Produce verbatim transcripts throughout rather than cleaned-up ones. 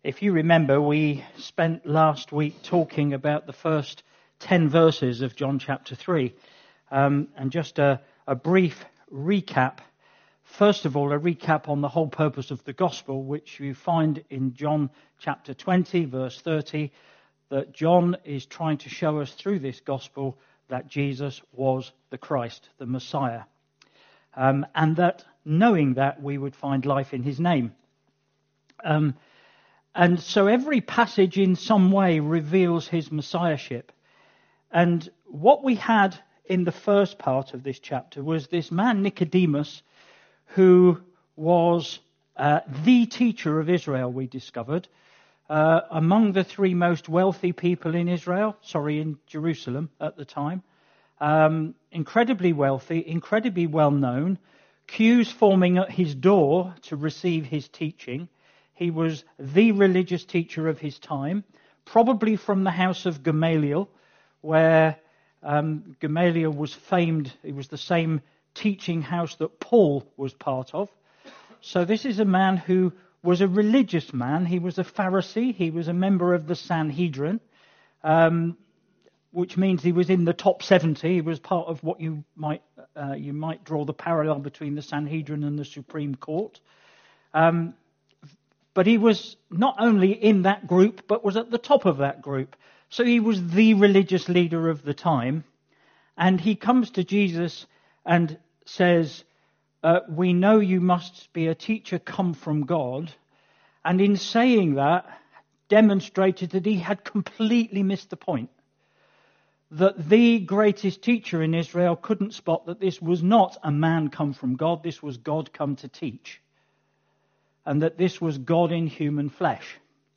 If you remember, we spent last week talking about the first ten verses of John chapter three. Um, and just a, a brief recap. First of all, a recap on the whole purpose of the gospel, which you find in John chapter twenty, verse thirty, that John is trying to show us through this gospel that Jesus was the Christ, the Messiah. Um, and that knowing that, we would find life in his name. Um, and so every passage in some way reveals his messiahship. And what we had in the first part of this chapter was this man Nicodemus, who was uh, the teacher of Israel, we discovered, uh, among the three most wealthy people in Israel, sorry, in Jerusalem at the time. Um, incredibly wealthy, incredibly well known, queues forming at his door to receive his teaching. He was the religious teacher of his time, probably from the house of Gamaliel, where um, Gamaliel was famed. It was the same teaching house that Paul was part of. So this is a man who was a religious man. He was a Pharisee. He was a member of the Sanhedrin, um, which means he was in the top seventy. He was part of what you might uh, you might draw the parallel between the Sanhedrin and the Supreme Court. Um, but he was not only in that group, but was at the top of that group. So he was the religious leader of the time. And he comes to Jesus and says, uh, we know you must be a teacher come from God. And in saying that, demonstrated that he had completely missed the point. That the greatest teacher in Israel couldn't spot that this was not a man come from God, this was God come to teach. And that this was God in human flesh.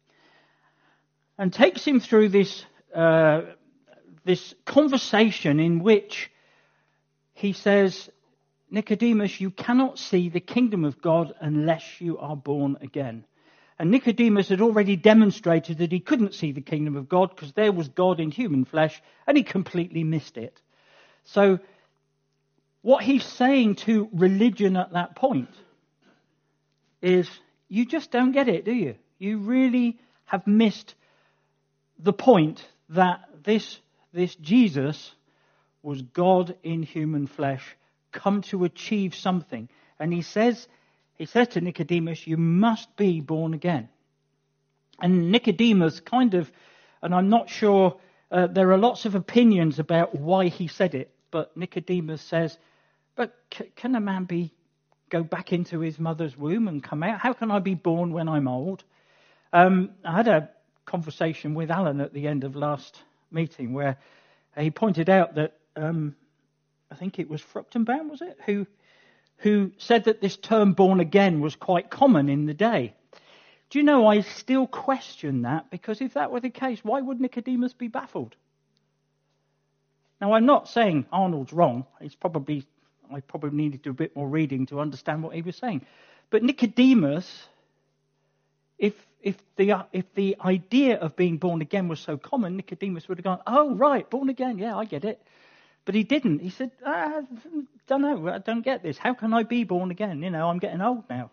And takes him through this uh, this conversation in which he says, Nicodemus, you cannot see the kingdom of God unless you are born again. And Nicodemus had already demonstrated that he couldn't see the kingdom of God because there was God in human flesh, and he completely missed it. So what he's saying to religion at that point is, you just don't get it, do you? You really have missed the point that this, this Jesus was God in human flesh, come to achieve something. And he says, he says to Nicodemus, you must be born again. And Nicodemus kind of, and I'm not sure, uh, there are lots of opinions about why he said it, but Nicodemus says, but c- can a man be go back into his mother's womb and come out? How can I be born when I'm old? Um, I had a conversation with Alan at the end of last meeting where he pointed out that um, I think it was Fruchtenbaum, was it, who who said that this term born again was quite common in the day. Do you know, I still question that, because if that were the case, why would Nicodemus be baffled? Now, I'm not saying Arnold's wrong. It's probably I probably needed to do a bit more reading to understand what he was saying. But Nicodemus, if if the if the idea of being born again was so common, Nicodemus would have gone, oh, right, born again, yeah, I get it. But he didn't. He said, I don't know, I don't get this. How can I be born again? You know, I'm getting old now.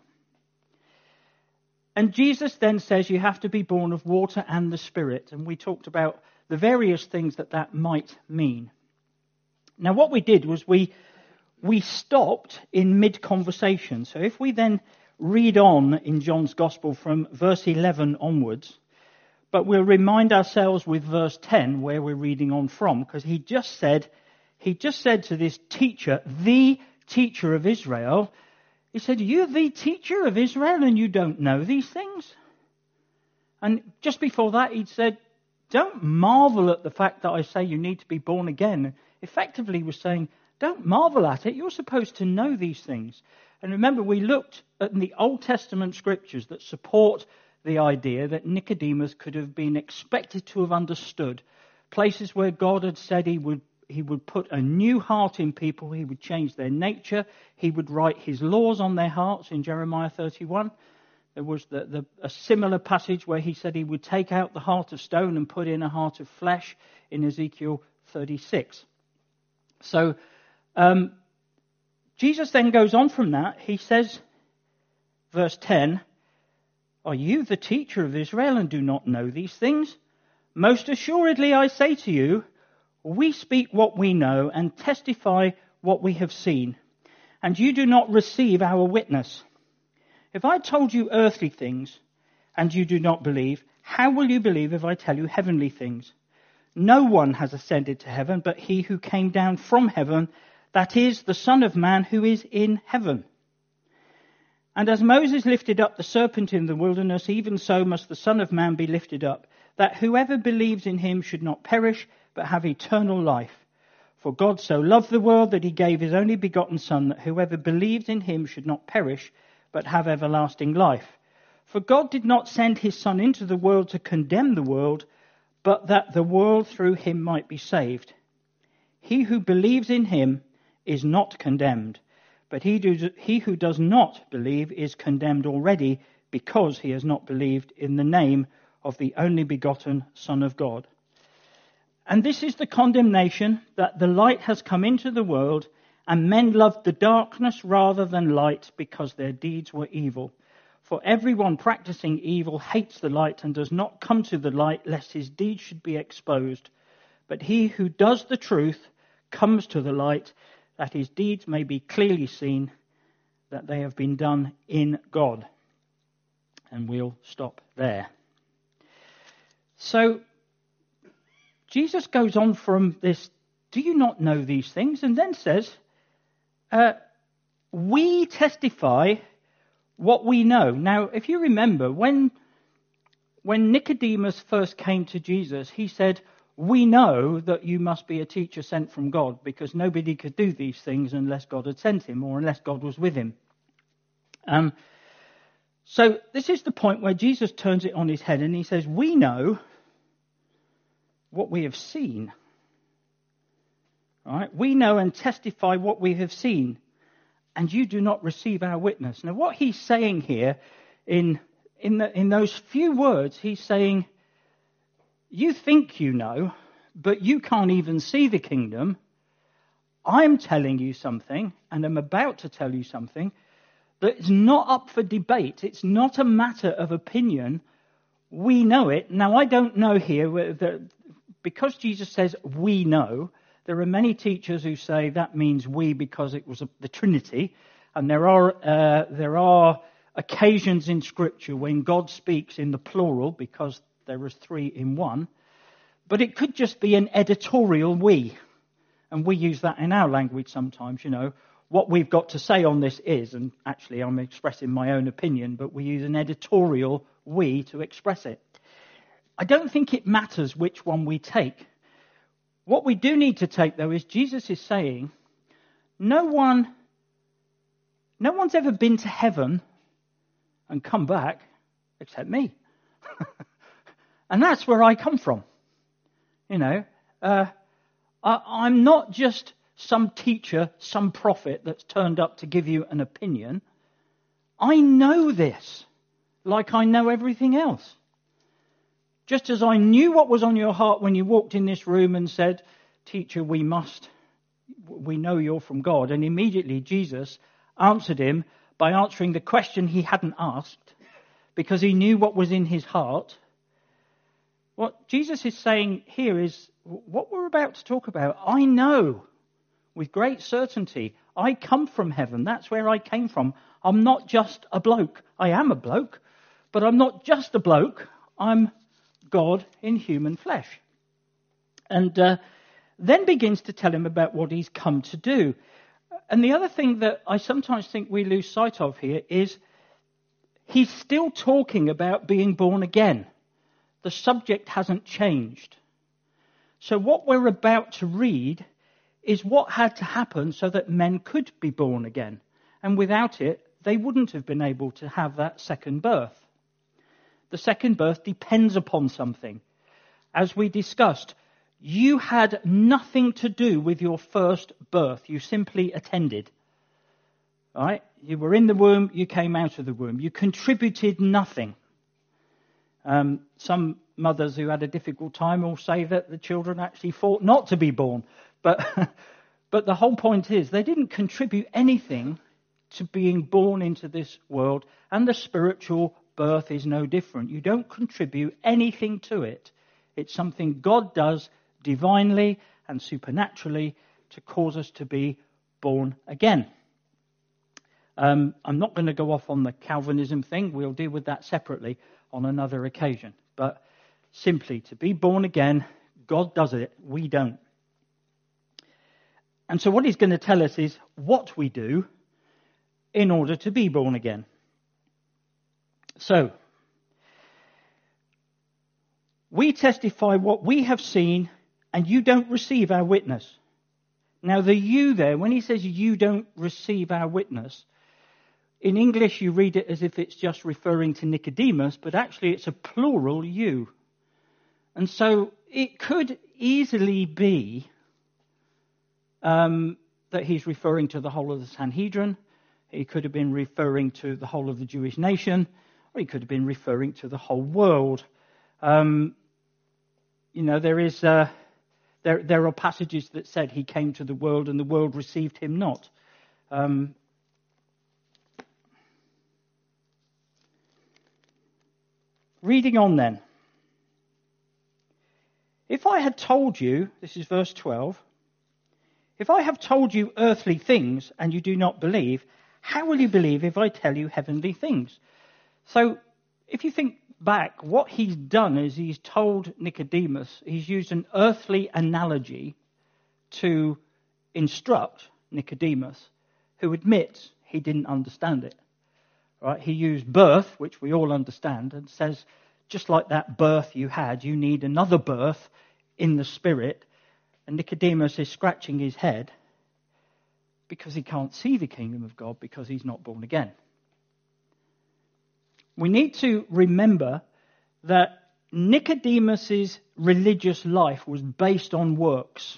And Jesus then says you have to be born of water and the Spirit. And we talked about the various things that that might mean. Now, what we did was we we stopped in mid-conversation. So if we then read on in John's Gospel from verse eleven onwards, but we'll remind ourselves with verse ten where we're reading on from, because he just said, he just said to this teacher, the teacher of Israel, he said, you're the teacher of Israel and you don't know these things? And just before that he'd said, don't marvel at the fact that I say you need to be born again. Effectively he was saying, don't marvel at it. You're supposed to know these things. And remember, we looked at the Old Testament scriptures that support the idea that Nicodemus could have been expected to have understood places where God had said he would he would put a new heart in people, he would change their nature, he would write his laws on their hearts in Jeremiah thirty-one. There was the, the, a similar passage where he said he would take out the heart of stone and put in a heart of flesh in Ezekiel thirty-six. So um, Jesus then goes on from that. He says, verse ten, Are you the teacher of Israel and do not know these things? Most assuredly I say to you, we speak what we know and testify what we have seen, and you do not receive our witness. If I told you earthly things and you do not believe, how will you believe if I tell you heavenly things? No one has ascended to heaven but he who came down from heaven, that is, the Son of Man who is in heaven. And as Moses lifted up the serpent in the wilderness, even so must the Son of Man be lifted up, that whoever believes in him should not perish, but have eternal life. For God so loved the world that he gave his only begotten Son, that whoever believes in him should not perish, but have everlasting life. For God did not send his Son into the world to condemn the world, but that the world through him might be saved. He who believes in him is not condemned, but he, do, he who does not believe is condemned already, because he has not believed in the name of the only begotten Son of God. And this is the condemnation, that the light has come into the world, and men loved the darkness rather than light, because their deeds were evil. For everyone practicing evil hates the light and does not come to the light, lest his deeds should be exposed. But he who does the truth comes to the light, that his deeds may be clearly seen, that they have been done in God. And we'll stop there. So, Jesus goes on from this, do you not know these things? And then says, uh, we testify what we know. Now, if you remember, when, when Nicodemus first came to Jesus, he said, we know that you must be a teacher sent from God, because nobody could do these things unless God had sent him or unless God was with him. Um, so this is the point where Jesus turns it on his head and he says, we know what we have seen. All right? We know and testify what we have seen, and you do not receive our witness. Now, what he's saying here, in in, the, in those few words, he's saying, you think you know, but you can't even see the kingdom. I'm telling you something, and I'm about to tell you something, that is not up for debate. It's not a matter of opinion. We know it. Now, I don't know here whether, because Jesus says we know, there are many teachers who say that means we because it was a, the Trinity, and there are uh, there are occasions in Scripture when God speaks in the plural because there is three in one, but it could just be an editorial we, and we use that in our language sometimes, you know, what we've got to say on this is, and actually I'm expressing my own opinion, but we use an editorial we to express it. I don't think it matters which one we take. What we do need to take, though, is Jesus is saying, no one, no one's ever been to heaven and come back except me. And that's where I come from. You know, uh, I, I'm not just some teacher, some prophet that's turned up to give you an opinion. I know this like I know everything else. Just as I knew what was on your heart when you walked in this room and said, teacher, we must, we know you're from God. And immediately Jesus answered him by answering the question he hadn't asked, because he knew what was in his heart. What Jesus is saying here is, what we're about to talk about, I know with great certainty. I come from heaven. That's where I came from. I'm not just a bloke. I am a bloke, but I'm not just a bloke. I'm God in human flesh. And uh, then begins to tell him about what he's come to do. And the other thing that I sometimes think we lose sight of here is he's still talking about being born again. The subject hasn't changed. So what we're about to read is what had to happen so that men could be born again. And without it, they wouldn't have been able to have that second birth. The second birth depends upon something. As we discussed, you had nothing to do with your first birth. You simply attended. Right? You were in the womb, you came out of the womb. You contributed nothing. Um, some mothers who had a difficult time will say that the children actually fought not to be born. But, but the whole point is they didn't contribute anything to being born into this world and the spiritual birth is no different. You don't contribute anything to it. It's something God does divinely and supernaturally to cause us to be born again. Um, I'm not going to go off on the Calvinism thing. We'll deal with that separately on another occasion. But simply, to be born again, God does it. We don't. And so what he's going to tell us is what we do in order to be born again. So, we testify what we have seen, and you don't receive our witness. Now, the you there, when he says you don't receive our witness, in English you read it as if it's just referring to Nicodemus, but actually it's a plural you. And so it could easily be um, that he's referring to the whole of the Sanhedrin. He could have been referring to the whole of the Jewish nation, or he could have been referring to the whole world. Um, you know, there is uh, there there are passages that said he came to the world and the world received him not. Um, reading on then. If I had told you, this is verse twelve, if I have told you earthly things and you do not believe, how will you believe if I tell you heavenly things? So, if you think back, what he's done is he's told Nicodemus, he's used an earthly analogy to instruct Nicodemus, who admits he didn't understand it. Right? He used birth, which we all understand, and says, just like that birth you had, you need another birth in the spirit. And Nicodemus is scratching his head because he can't see the kingdom of God because he's not born again. We need to remember that Nicodemus's religious life was based on works.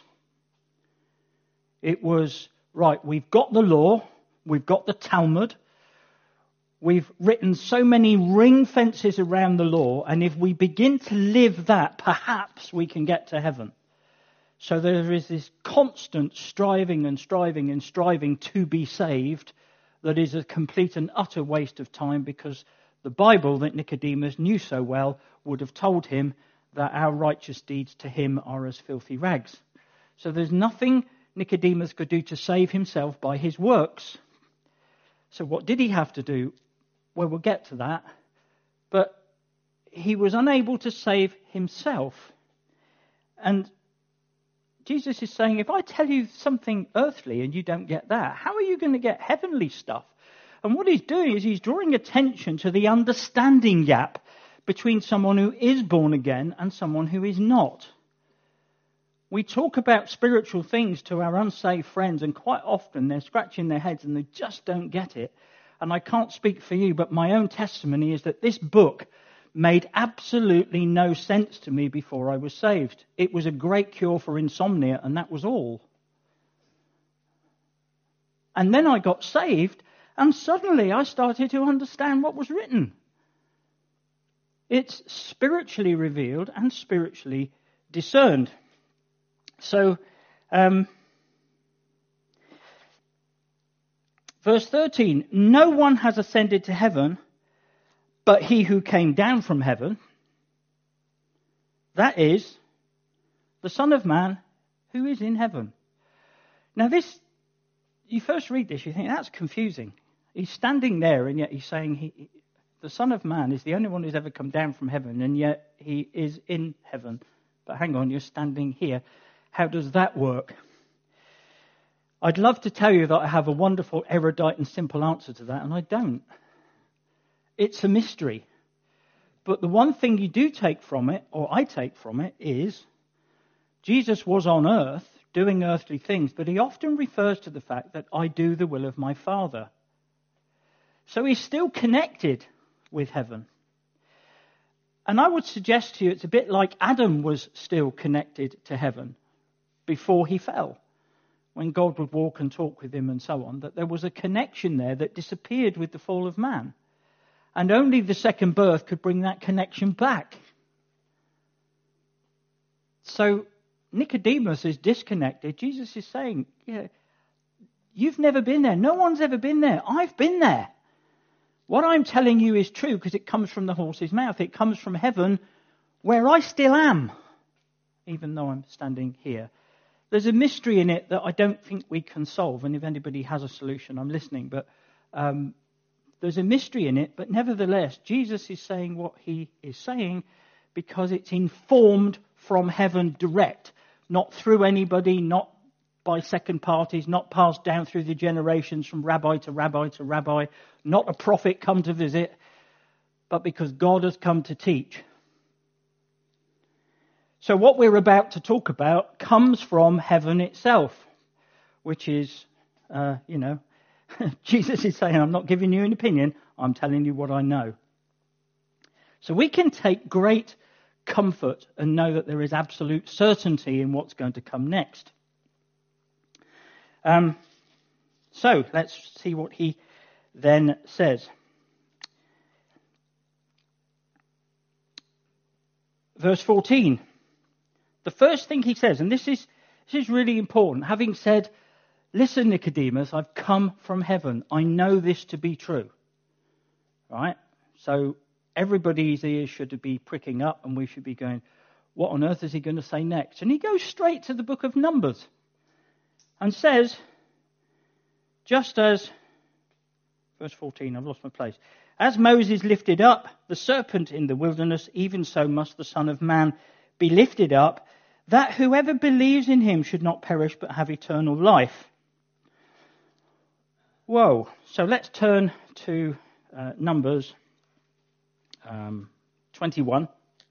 It was, right, we've got the law, we've got the Talmud, we've written so many ring fences around the law, and if we begin to live that, perhaps we can get to heaven. So there is this constant striving and striving and striving to be saved that is a complete and utter waste of time, because the Bible that Nicodemus knew so well would have told him that our righteous deeds to him are as filthy rags. So there's nothing Nicodemus could do to save himself by his works. So what did he have to do? Well, we'll get to that. But he was unable to save himself. And Jesus is saying, if I tell you something earthly and you don't get that, how are you going to get heavenly stuff? And what he's doing is he's drawing attention to the understanding gap between someone who is born again and someone who is not. We talk about spiritual things to our unsaved friends, and quite often they're scratching their heads and they just don't get it. And I can't speak for you, but my own testimony is that this book made absolutely no sense to me before I was saved. It was a great cure for insomnia, and that was all. And then I got saved, and suddenly I started to understand what was written. It's spiritually revealed and spiritually discerned. So, um, verse thirteen, no one has ascended to heaven but he who came down from heaven, that is, the Son of Man who is in heaven. Now this, you first read this, you think that's confusing. He's standing there and yet he's saying he, the Son of Man is the only one who's ever come down from heaven, and yet he is in heaven. But hang on, you're standing here. How does that work? I'd love to tell you that I have a wonderful, erudite and simple answer to that, and I don't. It's a mystery. But the one thing you do take from it, or I take from it, is Jesus was on earth doing earthly things, but he often refers to the fact that I do the will of my Father. So he's still connected with heaven. And I would suggest to you it's a bit like Adam was still connected to heaven before he fell, when God would walk and talk with him and so on, that there was a connection there that disappeared with the fall of man. And only the second birth could bring that connection back. So Nicodemus is disconnected. Jesus is saying, yeah, you've never been there. No one's ever been there. I've been there. What I'm telling you is true because it comes from the horse's mouth. It comes from heaven where I still am, even though I'm standing here. There's a mystery in it that I don't think we can solve. And if anybody has a solution, I'm listening. But um, there's a mystery in it. But nevertheless, Jesus is saying what he is saying because it's informed from heaven direct, not through anybody, not by second parties, not passed down through the generations from rabbi to rabbi to rabbi, not a prophet come to visit, but because God has come to teach. So what we're about to talk about comes from heaven itself, which is, uh, you know, Jesus is saying, I'm not giving you an opinion, I'm telling you what I know. So we can take great comfort and know that there is absolute certainty in what's going to come next. Um, so let's see what he then says. Verse fourteen. The first thing he says, and this is this is really important, having said, listen, Nicodemus, I've come from heaven. I know this to be true. Right? So everybody's ears should be pricking up and we should be going, what on earth is he going to say next? And he goes straight to the book of Numbers. And says, just as, verse fourteen, I've lost my place. As Moses lifted up the serpent in the wilderness, even so must the Son of Man be lifted up, that whoever believes in him should not perish but have eternal life. Whoa. So let's turn to uh, Numbers um, twenty-one.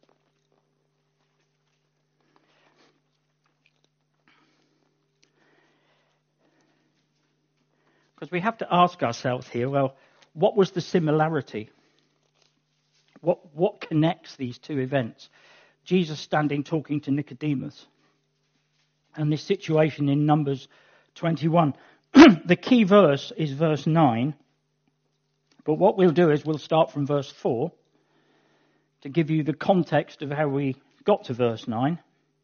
Because we have to ask ourselves here, well, what was the similarity? What what connects these two events? Jesus standing talking to Nicodemus and this situation in Numbers twenty-one. The key verse is verse nine. But what we'll do is we'll start from verse four to give you the context of how we got to verse nine.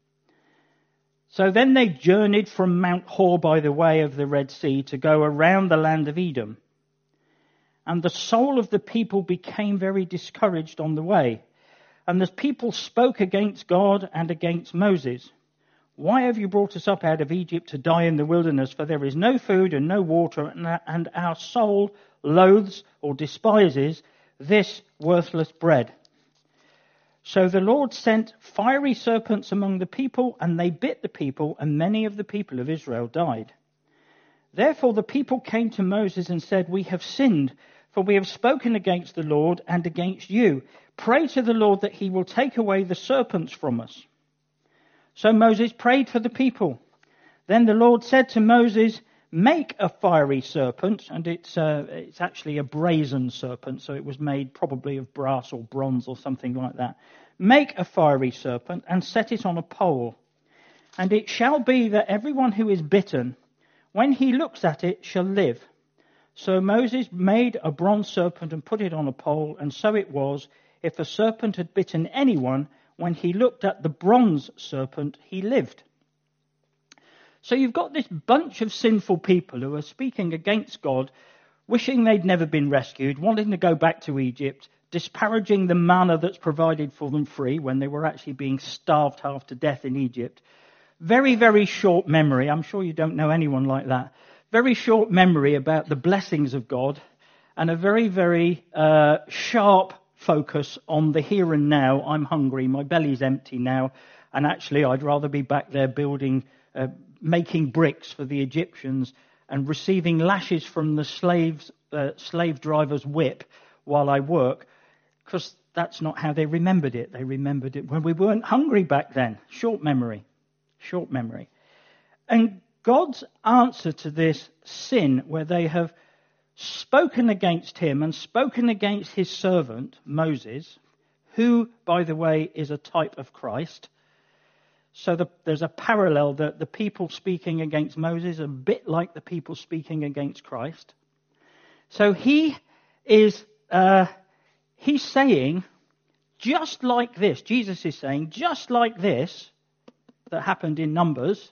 So then they journeyed from Mount Hor by the way of the Red Sea to go around the land of Edom. And the soul of the people became very discouraged on the way. And the people spoke against God and against Moses. Why have you brought us up out of Egypt to die in the wilderness? For there is no food and no water, and our soul loathes or despises this worthless bread. So the Lord sent fiery serpents among the people, and they bit the people, and many of the people of Israel died. Therefore the people came to Moses and said, we have sinned, for we have spoken against the Lord and against you. Pray to the Lord that he will take away the serpents from us. So Moses prayed for the people. Then the Lord said to Moses, make a fiery serpent, and it's uh, it's actually a brazen serpent, so it was made probably of brass or bronze or something like that. Make a fiery serpent and set it on a pole. And it shall be that everyone who is bitten, when he looks at it, shall live. So Moses made a bronze serpent and put it on a pole, and so it was, if a serpent had bitten anyone, when he looked at the bronze serpent, he lived. So you've got this bunch of sinful people who are speaking against God, wishing they'd never been rescued, wanting to go back to Egypt, disparaging the manna that's provided for them free when they were actually being starved half to death in Egypt. Very, very short memory. I'm sure you don't know anyone like that. Very short memory about the blessings of God, and a very, very uh, sharp focus on the here and now. I'm hungry, my belly's empty now, and actually I'd rather be back there building, uh, making bricks for the Egyptians and receiving lashes from the slaves, uh, slave driver's whip while I work, because that's not how they remembered it. They remembered it when we weren't hungry back then. Short memory, short memory. And God's answer to this sin, where they have spoken against him and spoken against his servant, Moses, who, by the way, is a type of Christ. So the, there's a parallel that the people speaking against Moses are a bit like the people speaking against Christ. So he is, uh, he's saying, just like this, Jesus is saying, just like this, that happened in Numbers,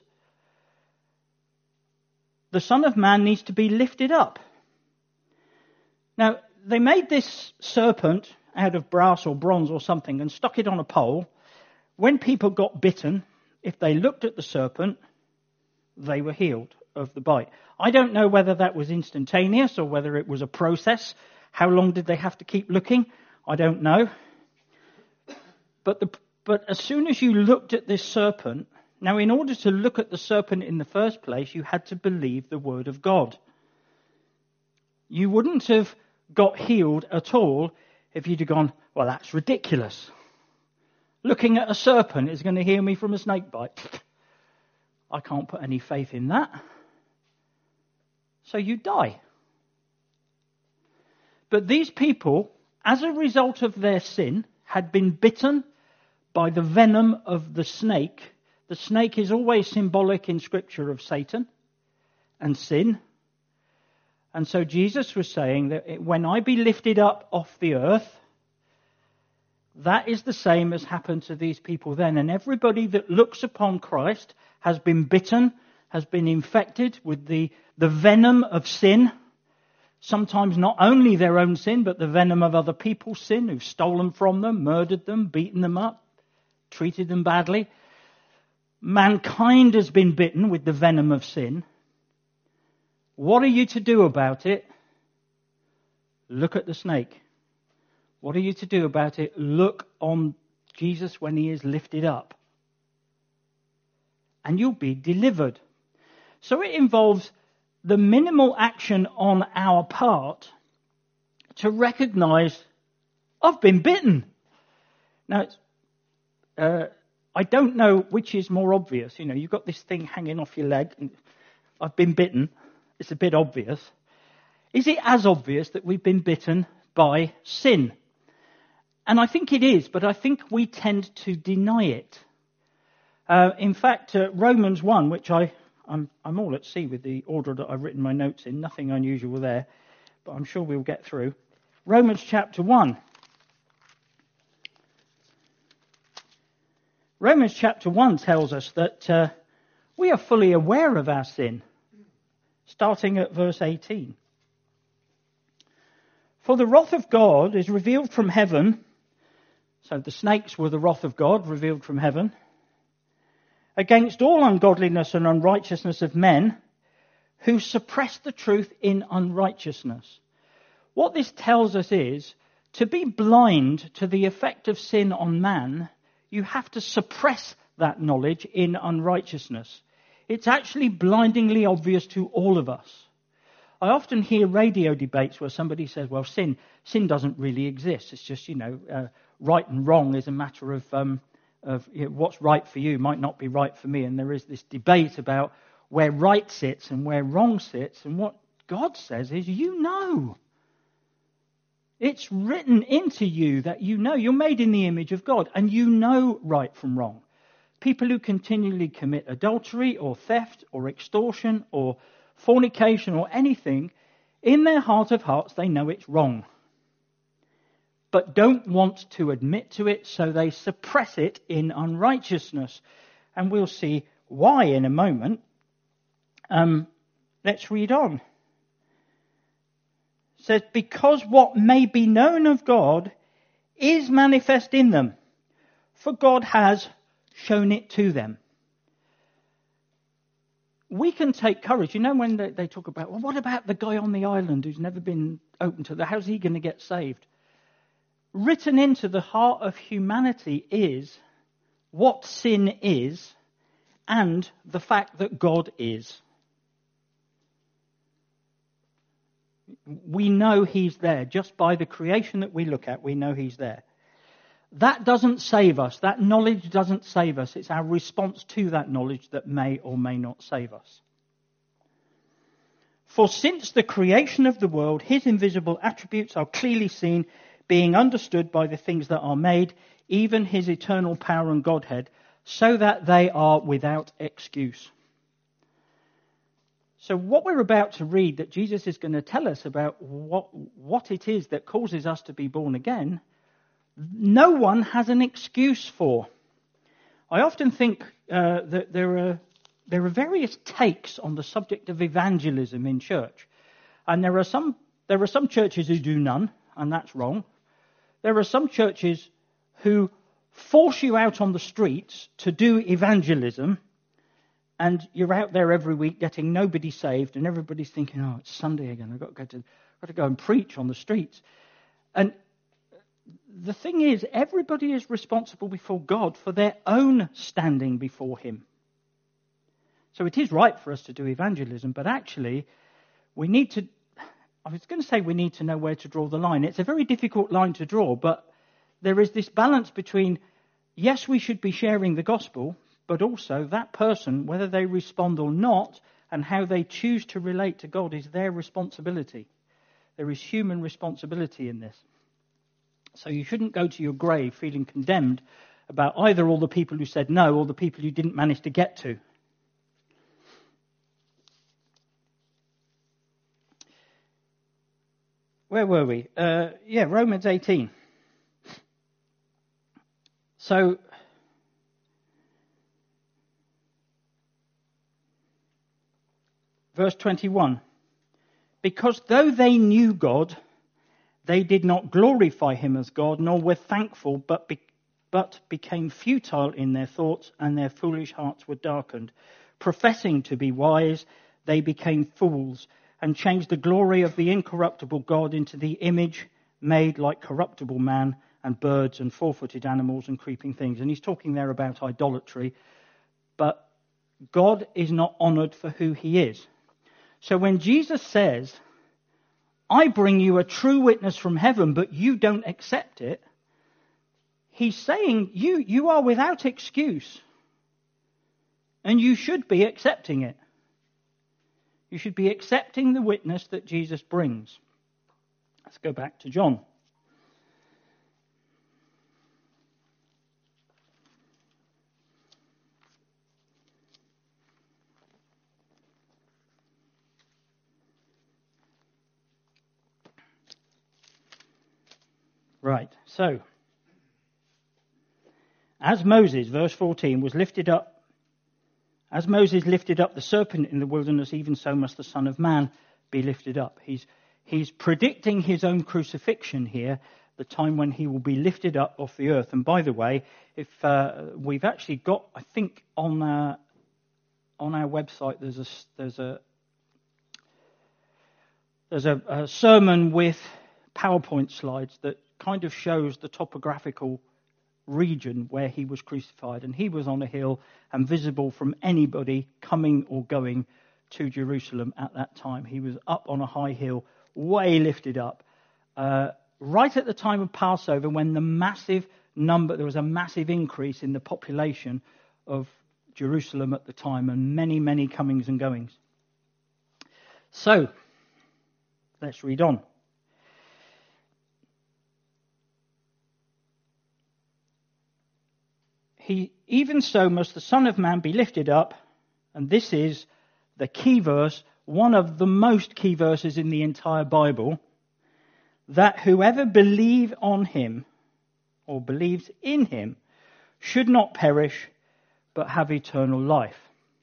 the Son of Man needs to be lifted up. Now, they made this serpent out of brass or bronze or something and stuck it on a pole. When people got bitten, if they looked at the serpent, they were healed of the bite. I don't know whether that was instantaneous or whether it was a process. How long did they have to keep looking? I don't know. But the, but as soon as you looked at this serpent, now in order to look at the serpent in the first place, you had to believe the word of God. You wouldn't have got healed at all if you'd have gone, well, that's ridiculous. Looking at a serpent is going to heal me from a snake bite. I can't put any faith in that. So you die. But these people, as a result of their sin, had been bitten by the venom of the snake. The snake is always symbolic in Scripture of Satan and sin. And so Jesus was saying that when I be lifted up off the earth, that is the same as happened to these people then. And everybody that looks upon Christ has been bitten, has been infected with the, the venom of sin. Sometimes not only their own sin, but the venom of other people's sin, who've stolen from them, murdered them, beaten them up, treated them badly. Mankind has been bitten with the venom of sin. What are you to do about it? Look at the snake. What are you to do about it? Look on Jesus when he is lifted up. And you'll be delivered. So it involves the minimal action on our part to recognize, I've been bitten. Now, it's, uh, I don't know which is more obvious. You know, you've got this thing hanging off your leg, and I've been bitten. It's a bit obvious. Is it as obvious that we've been bitten by sin? And I think it is, but I think we tend to deny it. Uh, in fact, uh, Romans one, which I, I'm, I'm all at sea with the order that I've written my notes in, nothing unusual there, but I'm sure we'll get through. Romans chapter one. Romans chapter one tells us that uh, we are fully aware of our sin, starting at verse eighteen. For the wrath of God is revealed from heaven. So the snakes were the wrath of God revealed from heaven, against all ungodliness and unrighteousness of men who suppress the truth in unrighteousness. What this tells us is, to be blind to the effect of sin on man, you have to suppress that knowledge in unrighteousness. It's actually blindingly obvious to all of us. I often hear radio debates where somebody says, well, sin sin doesn't really exist. It's just, you know, uh, right and wrong is a matter of, um, of you know, what's right for you might not be right for me. And there is this debate about where right sits and where wrong sits. And what God says is, you know. It's written into you that you know. You're made in the image of God and you know right from wrong. People who continually commit adultery or theft or extortion or fornication or anything, in their heart of hearts they know it's wrong, but don't want to admit to it, so they suppress it in unrighteousness. And we'll see why in a moment. Um, let's read on. It says, because what may be known of God is manifest in them, for God has shown it to them. We can take courage. You know when they, they talk about, well, what about the guy on the island who's never been open to the, how's he going to get saved? Written into the heart of humanity is what sin is and the fact that God is. We know he's there. Just by the creation that we look at, we know he's there. That doesn't save us. That knowledge doesn't save us. It's our response to that knowledge that may or may not save us. For since the creation of the world, his invisible attributes are clearly seen, being understood by the things that are made, even his eternal power and Godhead, so that they are without excuse. So what we're about to read, that Jesus is going to tell us about what, what it is that causes us to be born again, no one has an excuse for. I often think uh, that there are there are various takes on the subject of evangelism in church, and there are some there are some churches who do none, and that's wrong. There are some churches who force you out on the streets to do evangelism, and you're out there every week getting nobody saved, and everybody's thinking, oh, it's Sunday again, I've got to go, to, I've got to go and preach on the streets. And the thing is, everybody is responsible before God for their own standing before him. So it is right for us to do evangelism, but actually we need to, I was going to say we need to know where to draw the line. It's a very difficult line to draw, but there is this balance between, yes, we should be sharing the gospel, but also that person, whether they respond or not, and how they choose to relate to God is their responsibility. There is human responsibility in this. So you shouldn't go to your grave feeling condemned about either all the people who said no or the people you didn't manage to get to. Where were we? Uh, yeah, Romans eighteen. So, verse twenty-one. Because though they knew God, they did not glorify him as God, nor were thankful, but, be, but became futile in their thoughts, and their foolish hearts were darkened. Professing to be wise, they became fools, and changed the glory of the incorruptible God into the image made like corruptible man, and birds and four-footed animals and creeping things. And he's talking there about idolatry. But God is not honoured for who he is. So when Jesus says, I bring you a true witness from heaven, but you don't accept it, he's saying you, you are without excuse. And you should be accepting it. You should be accepting the witness that Jesus brings. Let's go back to John. Right, so, as Moses, verse fourteen, was lifted up, as Moses lifted up the serpent in the wilderness, even so must the Son of Man be lifted up. He's, he's predicting his own crucifixion here, the time when he will be lifted up off the earth. And by the way, if uh, we've actually got, I think on our, on our website, there's a, there's a, there's a, a sermon with PowerPoint slides that kind of shows the topographical region where he was crucified, and he was on a hill and visible from anybody coming or going to Jerusalem at that time. He was up on a high hill, way lifted up, uh, right at the time of Passover, when the massive number, there was a massive increase in the population of Jerusalem at the time, and many, many comings and goings. So, let's read on. He, even so must the Son of Man be lifted up, and this is the key verse, one of the most key verses in the entire Bible, that whoever believes on him, or believes in him, should not perish, but have eternal life.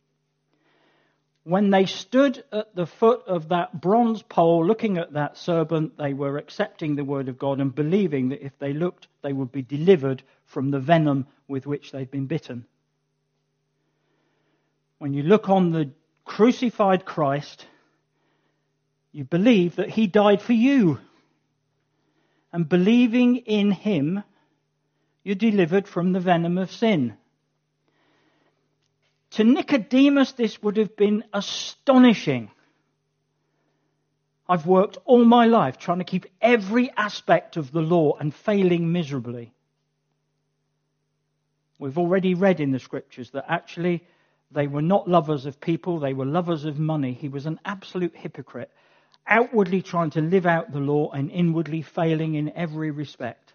When they stood at the foot of that bronze pole, looking at that serpent, they were accepting the word of God and believing that if they looked, they would be delivered from the venom with which they'd been bitten. When you look on the crucified Christ, you believe that he died for you. And believing in him, you're delivered from the venom of sin. To Nicodemus, this would have been astonishing. I've worked all my life trying to keep every aspect of the law and failing miserably. We've already read in the scriptures that actually they were not lovers of people, they were lovers of money. He was an absolute hypocrite, outwardly trying to live out the law and inwardly failing in every respect.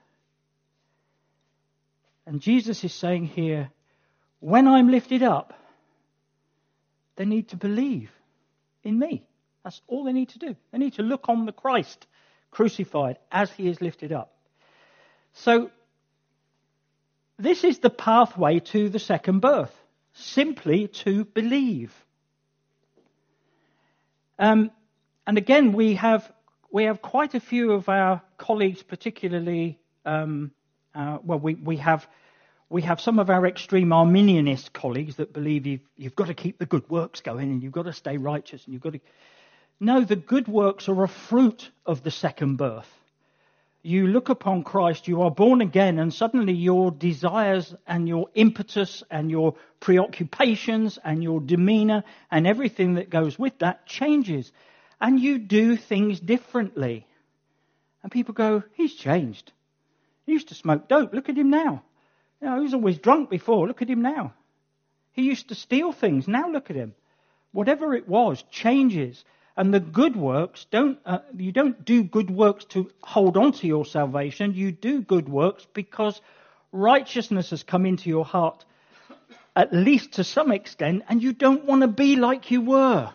And Jesus is saying here, when I'm lifted up, they need to believe in me. That's all they need to do. They need to look on the Christ crucified as he is lifted up. So, this is the pathway to the second birth. Simply to believe. Um, and again, we have we have quite a few of our colleagues, particularly, um, uh, well, we, we have we have some of our extreme Arminianist colleagues that believe you've, you've got to keep the good works going and you've got to stay righteous and you've got to... No, the good works are a fruit of the second birth. You look upon Christ, you are born again, and suddenly your desires and your impetus and your preoccupations and your demeanor and everything that goes with that changes. And you do things differently. And people go, he's changed. He used to smoke dope. Look at him now. You know, he was always drunk before. Look at him now. He used to steal things. Now look at him. Whatever it was changes. And the good works, don't uh, you don't do good works to hold on to your salvation. You do good works because righteousness has come into your heart, at least to some extent, and you don't want to be like you were.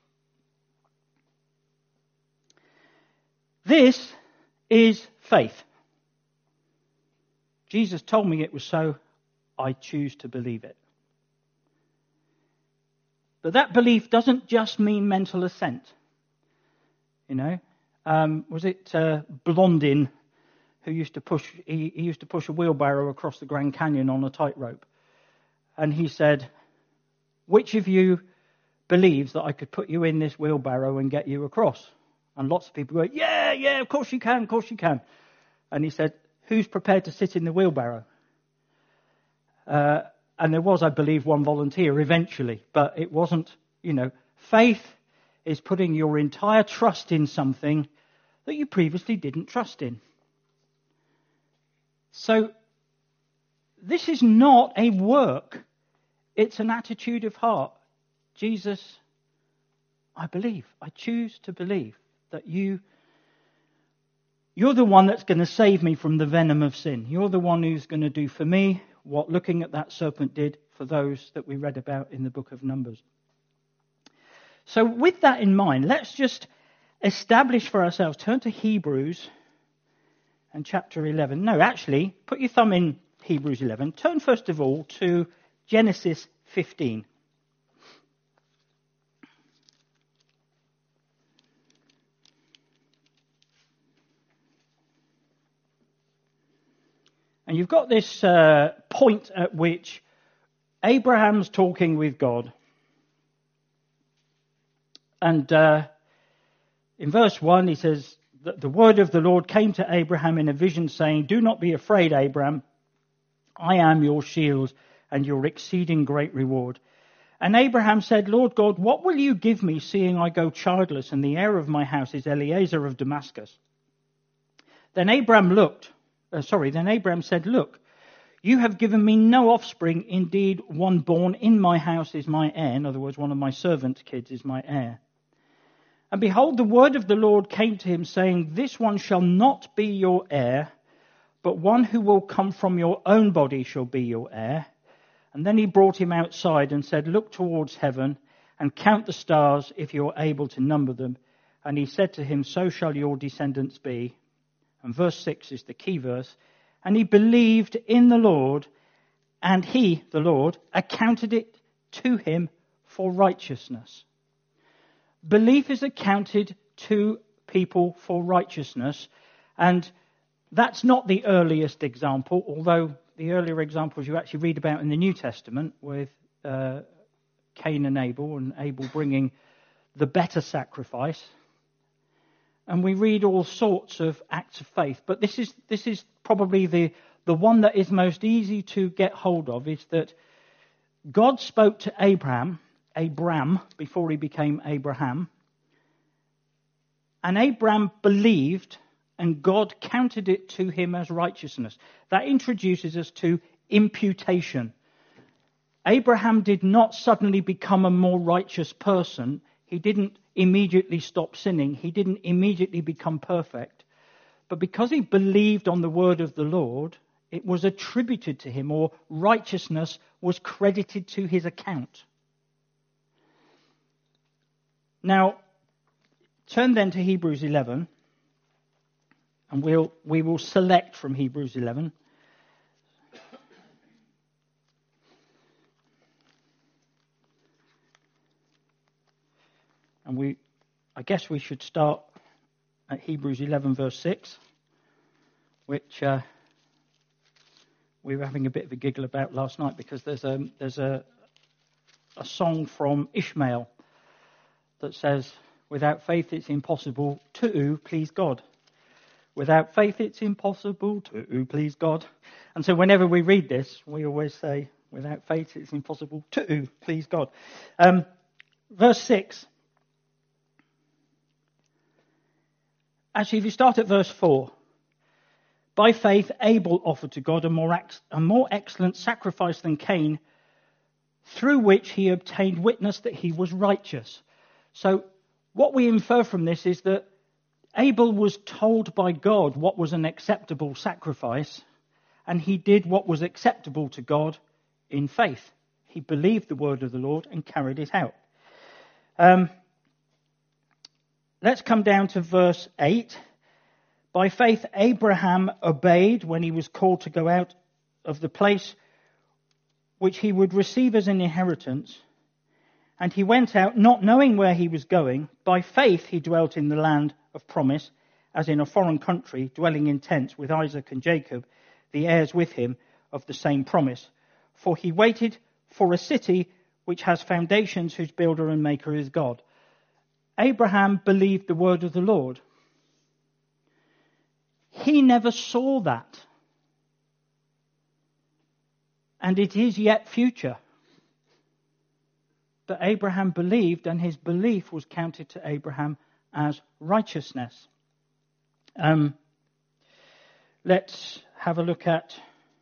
This is faith. Jesus told me it was so. I choose to believe it. But that belief doesn't just mean mental assent. You know, um, was it uh, Blondin who used to push? He, he used to push a wheelbarrow across the Grand Canyon on a tightrope, and he said, "Which of you believes that I could put you in this wheelbarrow and get you across?" And lots of people go, "Yeah, yeah, of course you can, of course you can." And he said, "Who's prepared to sit in the wheelbarrow?" Uh, And there was, I believe, one volunteer eventually, but it wasn't, you know, faith is putting your entire trust in something that you previously didn't trust in. So this is not a work, it's an attitude of heart. Jesus, I believe, I choose to believe that you, you're the one that's going to save me from the venom of sin. You're the one who's going to do for me what looking at that serpent did for those that we read about in the book of Numbers. So with that in mind, let's just establish for ourselves, turn to Hebrews and chapter eleven. No, actually, put your thumb in Hebrews eleven. Turn first of all to Genesis fifteen. And you've got this uh, point at which Abraham's talking with God. And uh, in verse one, he says, that the word of the Lord came to Abraham in a vision saying, "Do not be afraid, Abraham. I am your shield and your exceeding great reward." And Abraham said, "Lord God, what will you give me, seeing I go childless, and the heir of my house is Eliezer of Damascus?" Then Abraham looked. Uh, sorry, then Abraham said, "Look, you have given me no offspring. Indeed, one born in my house is my heir." In other words, one of my servant kids is my heir. "And behold, the word of the Lord came to him, saying, This one shall not be your heir, but one who will come from your own body shall be your heir." And then he brought him outside and said, "Look towards heaven and count the stars if you are able to number them." And he said to him, "So shall your descendants be." And verse six is the key verse. "And he believed in the Lord, and he, the Lord, accounted it to him for righteousness." Belief is accounted to people for righteousness. And that's not the earliest example, although the earlier examples you actually read about in the New Testament with uh, Cain and Abel, and Abel bringing the better sacrifice. And we read all sorts of acts of faith. But this is this is probably the, the one that is most easy to get hold of, is that God spoke to Abraham, Abram, before he became Abraham. And Abraham believed, and God counted it to him as righteousness. That introduces us to imputation. Abraham did not suddenly become a more righteous person. He didn't immediately stop sinning. He didn't immediately become perfect. But because he believed on the word of the Lord, it was attributed to him, or righteousness was credited to his account. Now, turn then to Hebrews eleven, and we'll, we will select from Hebrews eleven. And we, I guess we should start at Hebrews eleven, verse six, which uh, we were having a bit of a giggle about last night, because there's a there's a a song from Ishmael that says, "Without faith it's impossible to please God. Without faith it's impossible to please God." And so whenever we read this, we always say, "Without faith it's impossible to please God." Um, verse six. Actually, if you start at verse four. By faith Abel offered to God a more, ex- a more excellent sacrifice than Cain, through which he obtained witness that he was righteous. So what we infer from this is that Abel was told by God what was an acceptable sacrifice, and he did what was acceptable to God in faith. He believed the word of the Lord and carried it out. Um, let's come down to verse eight. By faith Abraham obeyed when he was called to go out of the place which he would receive as an inheritance, and he went out not knowing where he was going. By faith he dwelt in the land of promise, as in a foreign country, dwelling in tents with Isaac and Jacob, the heirs with him of the same promise. For he waited for a city which has foundations, whose builder and maker is God. Abraham believed the word of the Lord. He never saw that. And it is yet future. But Abraham believed, and his belief was counted to Abraham as righteousness. Um, let's have a look at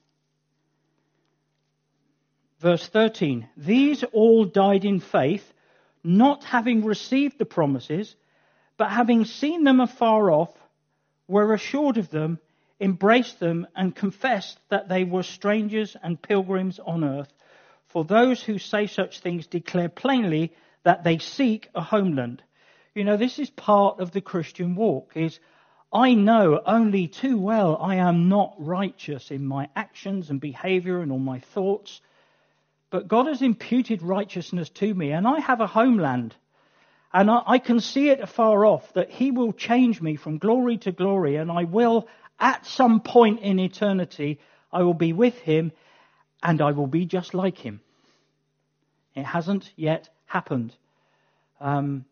verse thirteen. These all died in faith, not having received the promises, but having seen them afar off, were assured of them, embraced them, and confessed that they were strangers and pilgrims on earth. For those who say such things declare plainly that they seek a homeland. You know, this is part of the Christian walk, is I know only too well I am not righteous in my actions and behavior and all my thoughts, but God has imputed righteousness to me, and I have a homeland. And I, I can see it afar off that he will change me from glory to glory, and I will, at some point in eternity, I will be with him, and I will be just like him. It hasn't yet happened. Um,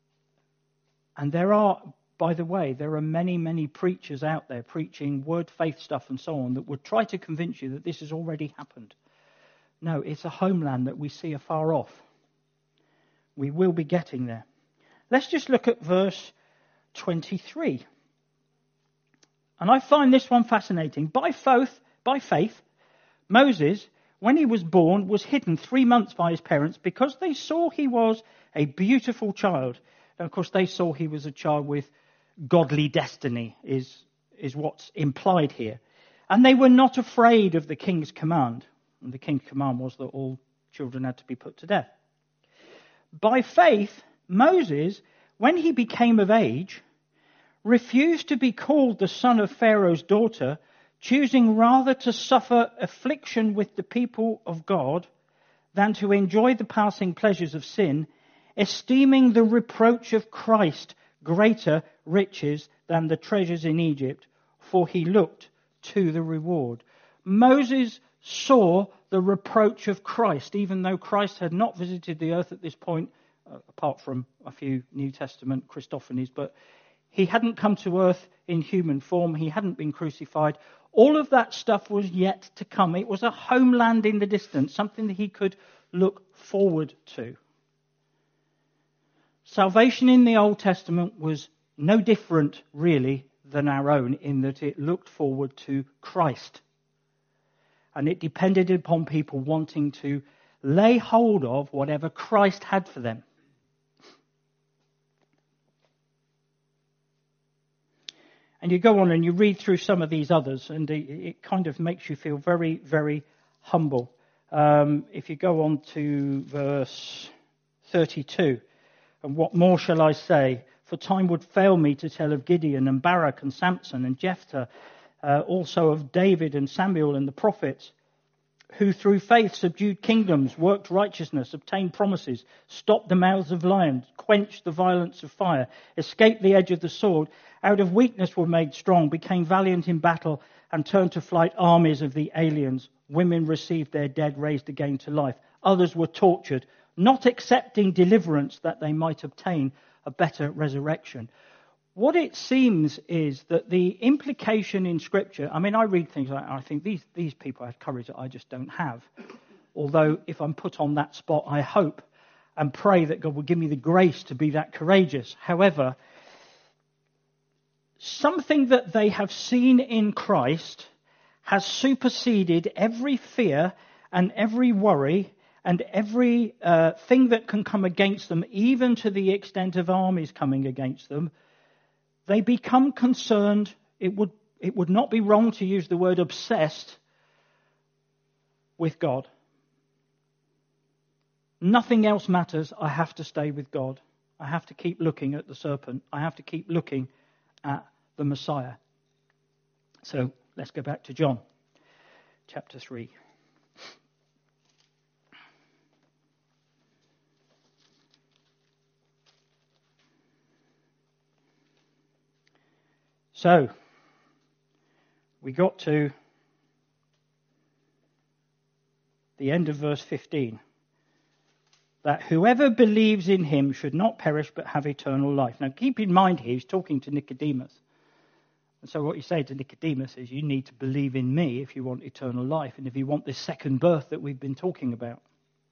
and there are, by the way, there are many, many preachers out there preaching word faith stuff and so on that would try to convince you that this has already happened. No, it's a homeland that we see afar off. We will be getting there. Let's just look at verse twenty-three. And I find this one fascinating. By faith, by faith, Moses, when he was born, was hidden three months by his parents because they saw he was a beautiful child. And of course, they saw he was a child with godly destiny, is, is what's implied here. And they were not afraid of the king's command. And the king's command was that all children had to be put to death. By faith, Moses, when he became of age, refused to be called the son of Pharaoh's daughter, choosing rather to suffer affliction with the people of God than to enjoy the passing pleasures of sin, esteeming the reproach of Christ greater riches than the treasures in Egypt, for he looked to the reward. Moses saw the reproach of Christ, even though Christ had not visited the earth at this point, uh, apart from a few New Testament Christophanies, but he hadn't come to earth in human form. He hadn't been crucified. All of that stuff was yet to come. It was a homeland in the distance, something that he could look forward to. Salvation in the Old Testament was no different, really, than our own, in that it looked forward to Christ. And it depended upon people wanting to lay hold of whatever Christ had for them. And you go on and you read through some of these others, and it, it kind of makes you feel very, very humble. Um, if you go on to verse thirty-two, and what more shall I say? For time would fail me to tell of Gideon and Barak and Samson and Jephthah, uh, also of David and Samuel and the prophets, who through faith subdued kingdoms, worked righteousness, obtained promises, stopped the mouths of lions, quenched the violence of fire, escaped the edge of the sword, out of weakness were made strong, became valiant in battle, and turned to flight armies of the aliens. Women received their dead raised again to life. Others were tortured, not accepting deliverance that they might obtain a better resurrection. What it seems is that the implication in Scripture, I mean, I read things like, I think these, these people have courage that I just don't have. Although, if I'm put on that spot, I hope and pray that God will give me the grace to be that courageous. However, something that they have seen in Christ has superseded every fear and every worry and every uh, thing that can come against them, even to the extent of armies coming against them. They become concerned, it would, it would not be wrong to use the word obsessed, with God. Nothing else matters. I have to stay with God. I have to keep looking at the serpent. I have to keep looking at the Messiah. So let's go back to John, chapter three. So, we got to the end of verse fifteen. That whoever believes in him should not perish but have eternal life. Now keep in mind here, he's talking to Nicodemus. And so what he's saying to Nicodemus is you need to believe in me if you want eternal life and if you want this second birth that we've been talking about.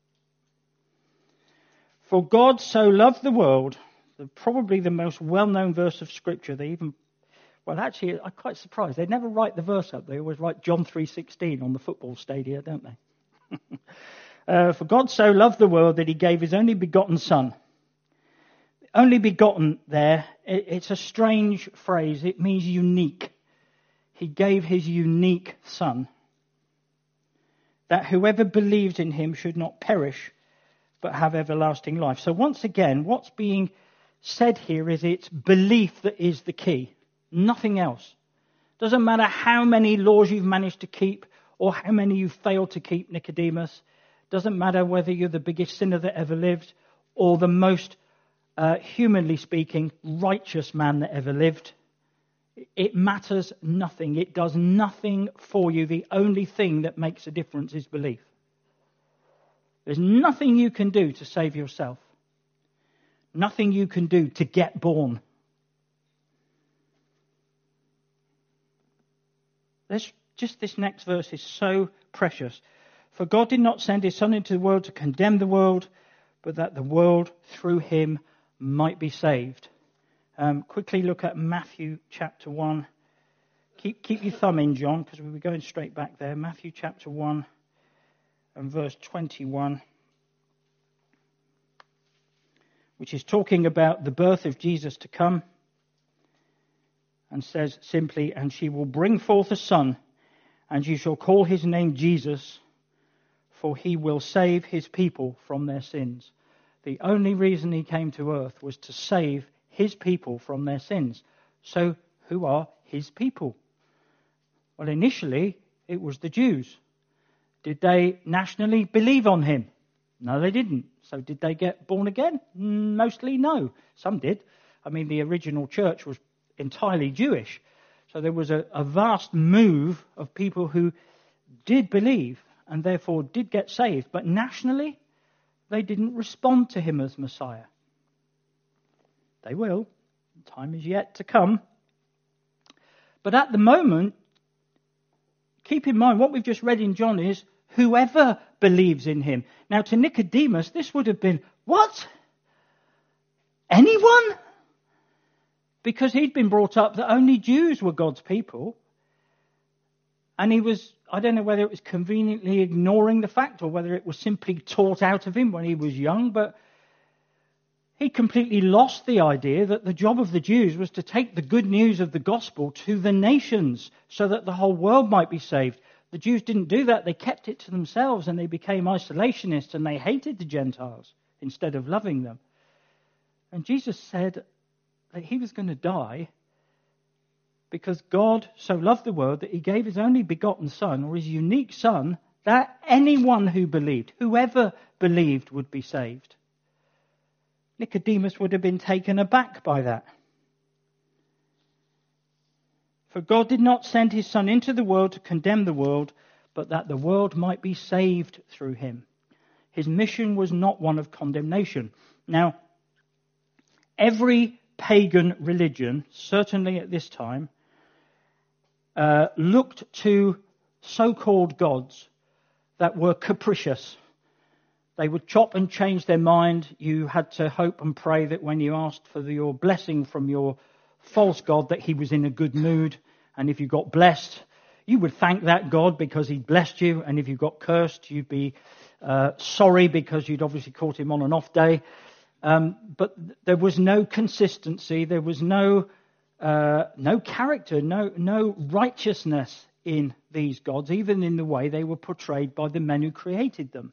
For God so loved the world, the, probably the most well-known verse of Scripture. They even Well, actually, I'm quite surprised. They never write the verse up. They always write John three sixteen on the football stadia, don't they? uh, For God so loved the world that he gave his only begotten Son. Only begotten there, it, it's a strange phrase. It means unique. He gave his unique Son. That whoever believes in him should not perish, but have everlasting life. So once again, what's being said here is it's belief that is the key. Nothing else. Doesn't matter how many laws you've managed to keep or how many you've failed to keep, Nicodemus. Doesn't matter whether you're the biggest sinner that ever lived or the most, uh, humanly speaking, righteous man that ever lived. It matters nothing. It does nothing for you. The only thing that makes a difference is belief. There's nothing you can do to save yourself. Nothing you can do to get born. This, just this next verse is so precious. For God did not send his Son into the world to condemn the world, but that the world through him might be saved. Um, quickly look at Matthew chapter one. Keep, keep your thumb in, John, because we'll be going straight back there. Matthew chapter one and verse twenty-one, which is talking about the birth of Jesus to come. And says simply, and she will bring forth a son, and you shall call his name Jesus, for he will save his people from their sins. The only reason he came to earth was to save his people from their sins. So who are his people? Well, initially it was the Jews. Did they nationally believe on him? No, they didn't. So did they get born again? Mostly no. Some did. I mean, the original church was entirely Jewish. So there was a, a vast move of people who did believe and therefore did get saved. But nationally, they didn't respond to him as Messiah. They will. Time is yet to come. But at the moment, keep in mind what we've just read in John is whoever believes in him. Now to Nicodemus, this would have been, what? Anyone? Because he'd been brought up that only Jews were God's people. And he was, I don't know whether it was conveniently ignoring the fact or whether it was simply taught out of him when he was young, but he completely lost the idea that the job of the Jews was to take the good news of the gospel to the nations so that the whole world might be saved. The Jews didn't do that. They kept it to themselves and they became isolationists and they hated the Gentiles instead of loving them. And Jesus said that he was going to die because God so loved the world that he gave his only begotten Son, or his unique Son, That anyone who believed, whoever believed, would be saved. Nicodemus would have been taken aback by that. For God did not send his Son into the world to condemn the world, but that the world might be saved through him. His mission was not one of condemnation. Now, every pagan religion, certainly at this time, uh, looked to so-called gods that were capricious. They would chop and change their mind. You had to hope and pray that when you asked for the, your blessing from your false god, that he was in a good mood. And if you got blessed, you would thank that God because he blessed you. And if you got cursed, you'd be uh, sorry because you'd obviously caught him on an off day. Um, but there was no consistency. There was no uh, no character, no no righteousness in these gods, even in the way they were portrayed by the men who created them.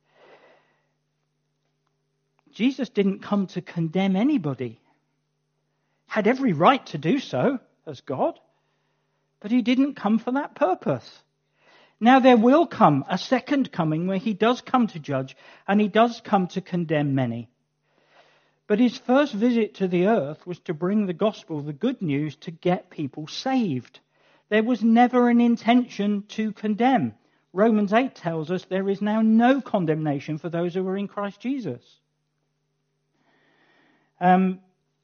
Jesus didn't come to condemn anybody. Had every right to do so as God, but he didn't come for that purpose. Now there will come a second coming where he does come to judge, and he does come to condemn many. But his first visit to the earth was to bring the gospel, the good news, to get people saved. There was never an intention to condemn. Romans eight tells us there is now no condemnation for those who are in Christ Jesus. Um,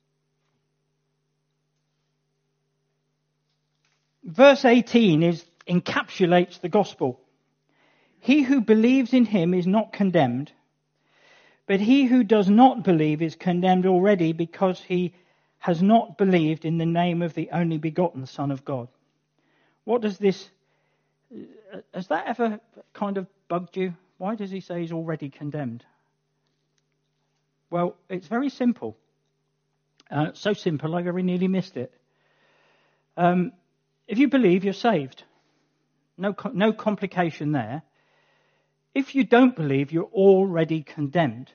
verse eighteen is encapsulates the gospel. He who believes in him is not condemned, but he who does not believe is condemned already because he has not believed in the name of the only begotten Son of God. What does this, has that ever kind of bugged you? Why does he say he's already condemned? Well, it's very simple. Uh, so simple I very nearly missed it. Um, if you believe, you're saved. No, no complication there. If you don't believe, you're already condemned.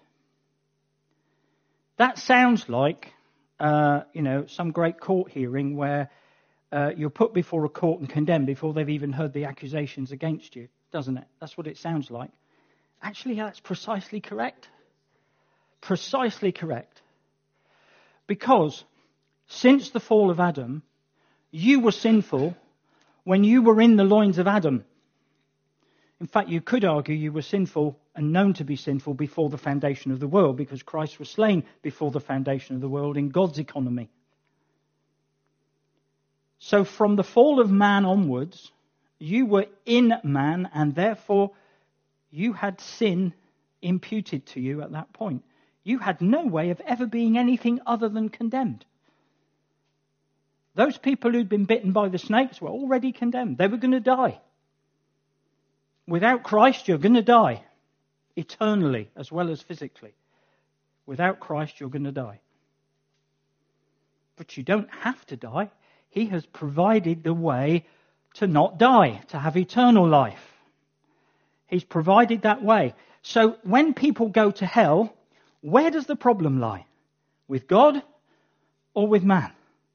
That sounds like, uh, you know, some great court hearing where uh, you're put before a court and condemned before they've even heard the accusations against you, doesn't it? That's what it sounds like. Actually, that's precisely correct. Precisely correct. Because since the fall of Adam, you were sinful when you were in the loins of Adam. In fact, you could argue you were sinful and known to be sinful before the foundation of the world, because Christ was slain before the foundation of the world in God's economy. So from the fall of man onwards, you were in man, and therefore you had sin imputed to you at that point. You had no way of ever being anything other than condemned. Those people who'd been bitten by the snakes were already condemned. They were going to die. Without Christ, you're going to die. Eternally, as well as physically. Without Christ, you're going to die. But you don't have to die. He has provided the way to not die, to have eternal life. He's provided that way. So when people go to hell, where does the problem lie? With God or with man?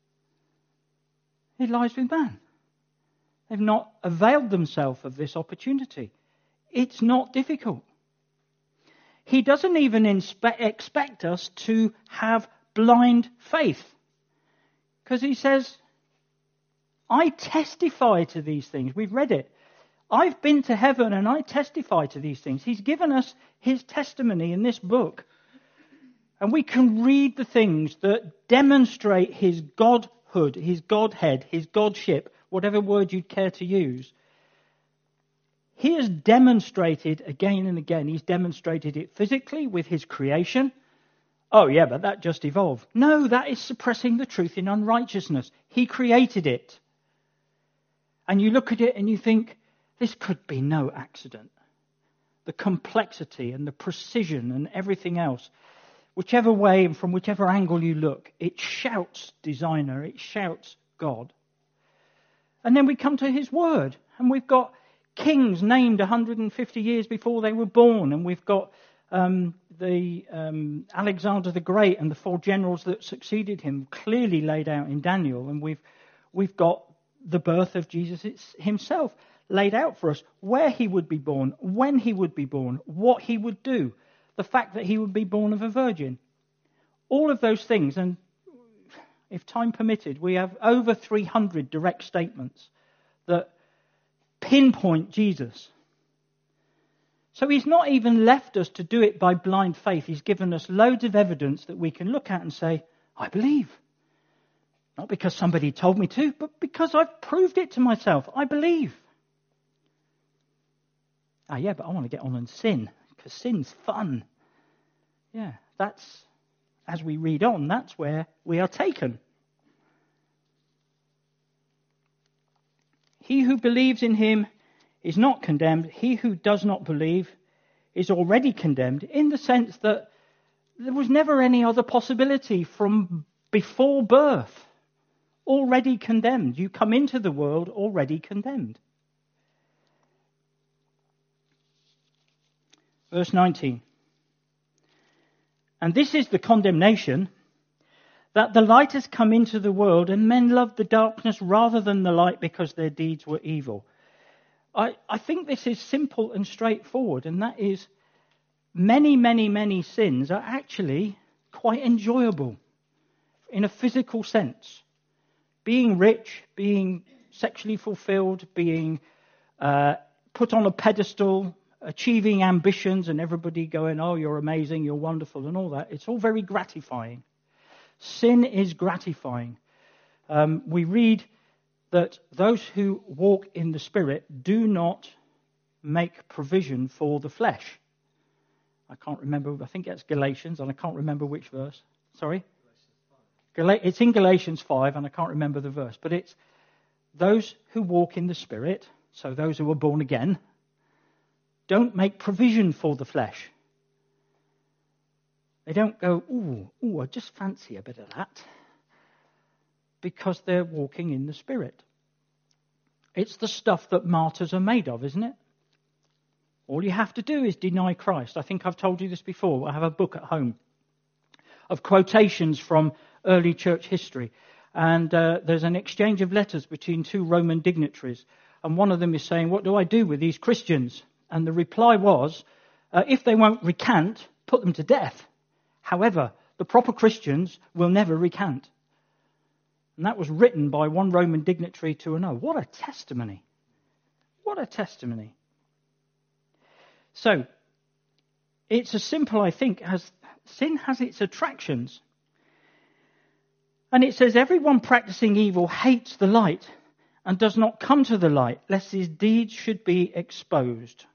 It lies with man. They've not availed themselves of this opportunity. It's not difficult. He doesn't even inspe- expect us to have blind faith. Because he says, I testify to these things. We've read it. I've been to heaven and I testify to these things. He's given us his testimony in this book. And we can read the things that demonstrate his godhood, his godhead, his godship, whatever word you'd care to use. He has demonstrated again and again. He's demonstrated it physically with his creation. Oh yeah, but that just evolved. No, that is suppressing the truth in unrighteousness. He created it. And you look at it and you think, this could be no accident. The complexity and the precision and everything else. Whichever way and from whichever angle you look, it shouts designer, it shouts God. And then we come to his word, and we've got kings named one hundred fifty years before they were born, and we've got um, the um, Alexander the Great and the four generals that succeeded him clearly laid out in Daniel, and we've we've got the birth of Jesus himself. laid out for us where he would be born, when he would be born, what he would do, the fact that he would be born of a virgin. All of those things, and if time permitted, we have over three hundred direct statements that pinpoint Jesus. So he's not even left us to do it by blind faith. He's given us loads of evidence that we can look at and say, I believe. Not because somebody told me to, but because I've proved it to myself. I believe. Ah, yeah, but I want to get on and sin, because sin's fun. Yeah, that's, as we read on, that's where we are taken. He who believes in him is not condemned. He who does not believe is already condemned, in the sense that there was never any other possibility from before birth. Already condemned. You come into the world already condemned. Verse nineteen. And this is the condemnation, that the light has come into the world, and men loved the darkness rather than the light, because their deeds were evil. I, I think this is simple and straightforward, and that is, many, many, many sins are actually quite enjoyable in a physical sense. Being rich, being sexually fulfilled, being uh, put on a pedestal, achieving ambitions, and everybody going, oh, you're amazing, you're wonderful, and all that. It's all very gratifying. Sin is gratifying. Um, we read that those who walk in the Spirit do not make provision for the flesh. I can't remember, I think that's Galatians, and I can't remember which verse. Sorry? It's in Galatians five, and I can't remember the verse, but it's those who walk in the Spirit, so those who are born again, don't make provision for the flesh. They don't go, ooh, ooh, I just fancy a bit of that, because they're walking in the Spirit. It's the stuff that martyrs are made of, isn't it? All you have to do is deny Christ. I think I've told you this before. I have a book at home of quotations from early church history. And uh, there's an exchange of letters between two Roman dignitaries. And one of them is saying, what do I do with these Christians? And the reply was, uh, if they won't recant, put them to death. However, the proper Christians will never recant. And that was written by one Roman dignitary to another. What a testimony. What a testimony. So, it's as simple, I think, as sin has its attractions. And it says, everyone practicing evil hates the light and does not come to the light, lest his deeds should be exposed.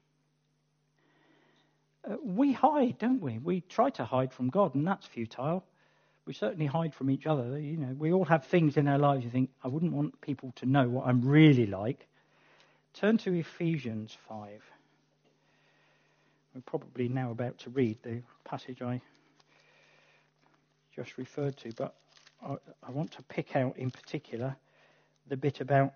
Uh, we hide, don't we? We try to hide from God, and that's futile. We certainly hide from each other. You know, we all have things in our lives you think, I wouldn't want people to know what I'm really like. Turn to Ephesians five. We're probably now about to read the passage I just referred to, but I, I want to pick out in particular the bit about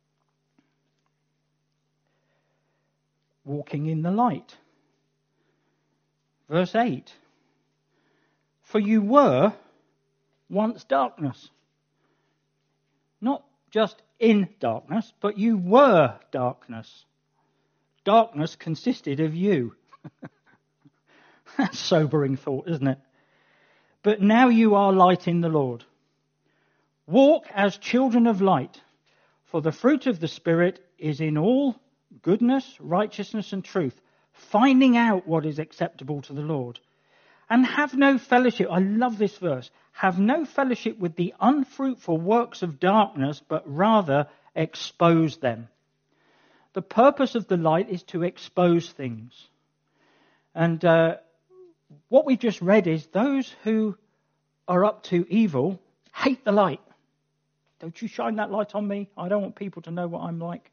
walking in the light. Verse eight. For you were once darkness. Not just in darkness, but you were darkness. Darkness consisted of you. That's sobering thought, isn't it? But now you are light in the Lord. Walk as children of light, for the fruit of the Spirit is in all goodness, righteousness, and truth, finding out what is acceptable to the Lord. And have no fellowship, I love this verse, have no fellowship with the unfruitful works of darkness, but rather expose them. The purpose of the light is to expose things. And uh, what we've just read is those who are up to evil hate the light. Don't you shine that light on me? I don't want people to know what I'm like.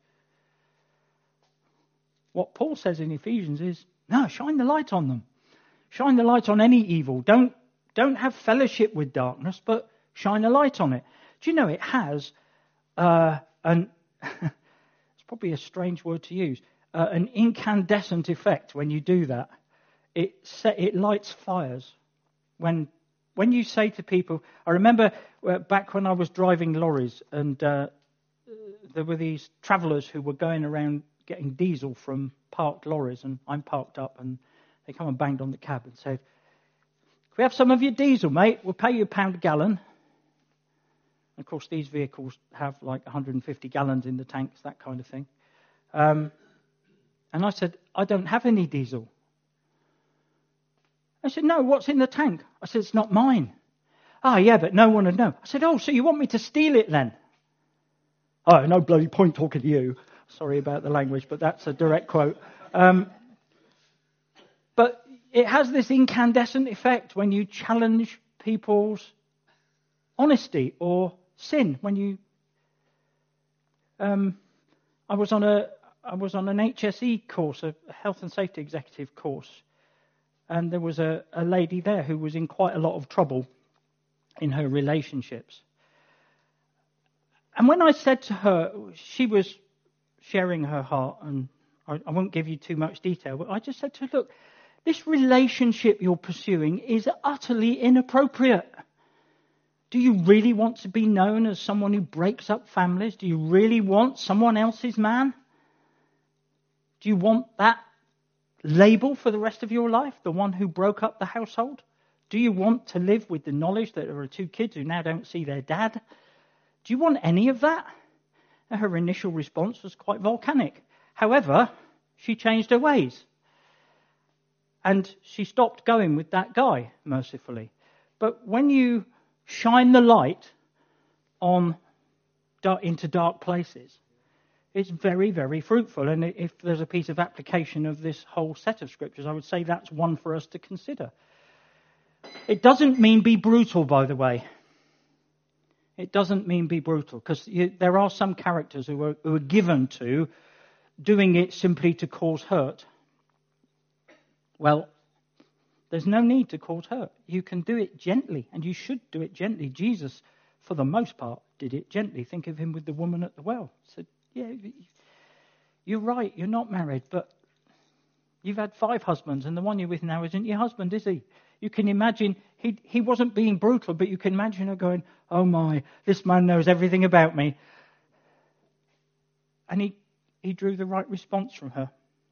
What Paul says in Ephesians is, no, shine the light on them. Shine the light on any evil. Don't, don't have fellowship with darkness, but shine a light on it. Do you know it has uh, an, it's probably a strange word to use, uh, an incandescent effect when you do that. It set, it lights fires. When when you say to people, I remember back when I was driving lorries, and uh, there were these travellers who were going around getting diesel from parked lorries, and I'm parked up, and they come and banged on the cab and said, "Can we have some of your diesel, mate? We'll pay you a pound a gallon." And of course, these vehicles have like one hundred fifty gallons in the tanks, that kind of thing. Um, and I said, "I don't have any diesel." I said, "No, what's in the tank?" I said, "It's not mine." "Ah, yeah, but no one would know." I said, "Oh, so you want me to steal it then?" "Oh, no bloody point talking to you." Sorry about the language, but that's a direct quote. Um, but it has this incandescent effect when you challenge people's honesty or sin. When you, um, I was on a, I was on an H S E course, a health and safety executive course, and there was a, a lady there who was in quite a lot of trouble in her relationships. And when I said to her, she was sharing her heart, and I, I won't give you too much detail, but I just said to her, "Look, this relationship you're pursuing is utterly inappropriate. Do you really want to be known as someone who breaks up families? Do you really want someone else's man? Do you want that label for the rest of your life, the one who broke up the household? Do you want to live with the knowledge that there are two kids who now don't see their dad? Do you want any of that?" And her initial response was quite volcanic. However, she changed her ways. And she stopped going with that guy, mercifully. But when you shine the light on dark, into dark places, it's very, very fruitful. And if there's a piece of application of this whole set of scriptures, I would say that's one for us to consider. It doesn't mean be brutal, by the way. It doesn't mean be brutal, because there are some characters who are, who are given to doing it simply to cause hurt. Well, there's no need to cause hurt. You can do it gently, and you should do it gently. Jesus, for the most part, did it gently. Think of him with the woman at the well. Said, "Yeah, you're right, you're not married, but you've had five husbands, and the one you're with now isn't your husband, is he?" You can imagine, he he wasn't being brutal, but you can imagine her going, "Oh my, this man knows everything about me." And he, he drew the right response from her.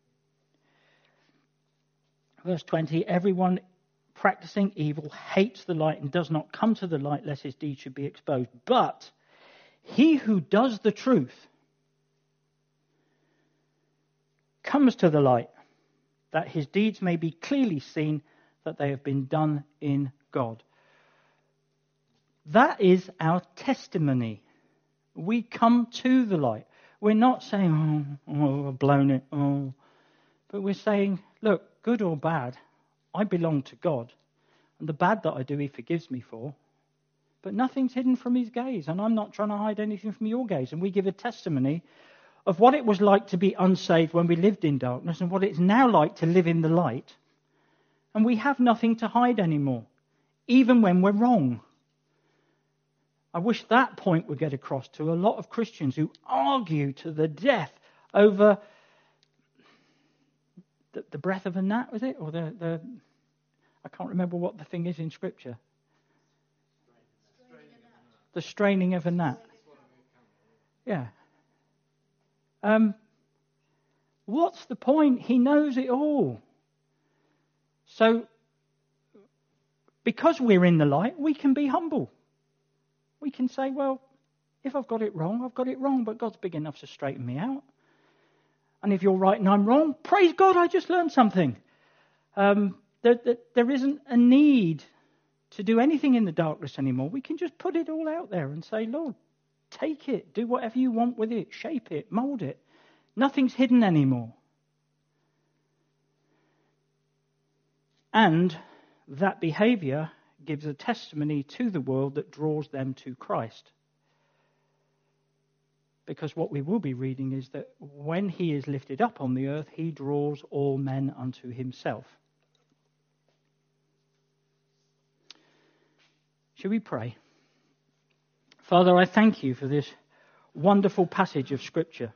Verse twenty, "Everyone practicing evil hates the light and does not come to the light lest his deeds should be exposed. But he who does the truth comes to the light, that his deeds may be clearly seen, that they have been done in God." That is our testimony. We come to the light. We're not saying, "Oh, oh I've blown it, oh." But we're saying, "Look, good or bad, I belong to God. And the bad that I do, he forgives me for. But nothing's hidden from his gaze, and I'm not trying to hide anything from your gaze." And we give a testimony of what it was like to be unsaved when we lived in darkness and what it's now like to live in the light. And we have nothing to hide anymore, even when we're wrong. I wish that point would get across to a lot of Christians who argue to the death over the, the breath of a gnat, was it? Or the, the, I can't remember what the thing is in Scripture. The straining of a gnat. Yeah. Um, what's the point? He knows it all. So, because we're in the light, we can be humble. We can say, "Well, if I've got it wrong, I've got it wrong, but God's big enough to straighten me out. And if you're right and I'm wrong, praise God, I just learned something." Um, there, there, there isn't a need to do anything in the darkness anymore. We can just put it all out there and say, "Lord, take it, do whatever you want with it, shape it, mold it." Nothing's hidden anymore. And that behavior gives a testimony to the world that draws them to Christ. Because what we will be reading is that when he is lifted up on the earth, he draws all men unto himself. Shall we pray? Father, I thank you for this wonderful passage of Scripture.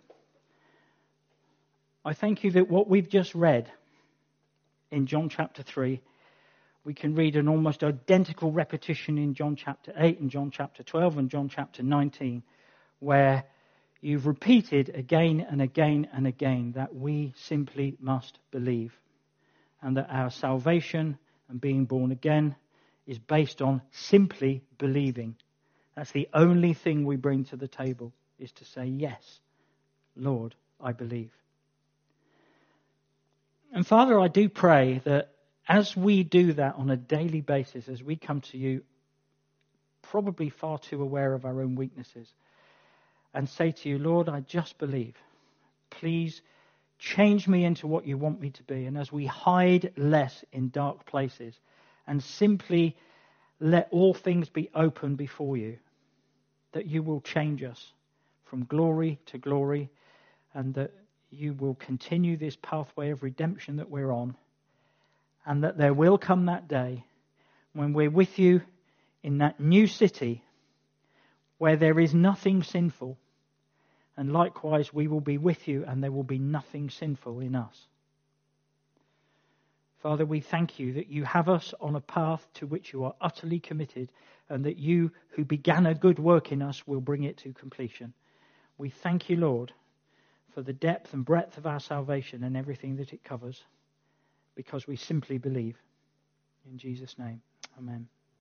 I thank you that what we've just read in John chapter three, we can read an almost identical repetition in John chapter eight and John chapter twelve and John chapter nineteen, where you've repeated again and again and again that we simply must believe, and that our salvation and being born again is based on simply believing. That's the only thing we bring to the table, is to say, yes, Lord, I believe. And Father, I do pray that as we do that on a daily basis, as we come to you, probably far too aware of our own weaknesses, and say to you, Lord, I just believe. Please change me into what you want me to be. And as we hide less in dark places and simply let all things be open before you, that you will change us from glory to glory, and that you will continue this pathway of redemption that we're on, and that there will come that day when we're with you in that new city where there is nothing sinful, and likewise we will be with you and there will be nothing sinful in us. Father, we thank you that you have us on a path to which you are utterly committed, and that you who began a good work in us will bring it to completion. We thank you, Lord, for the depth and breadth of our salvation and everything that it covers, because we simply believe. In Jesus' name, amen.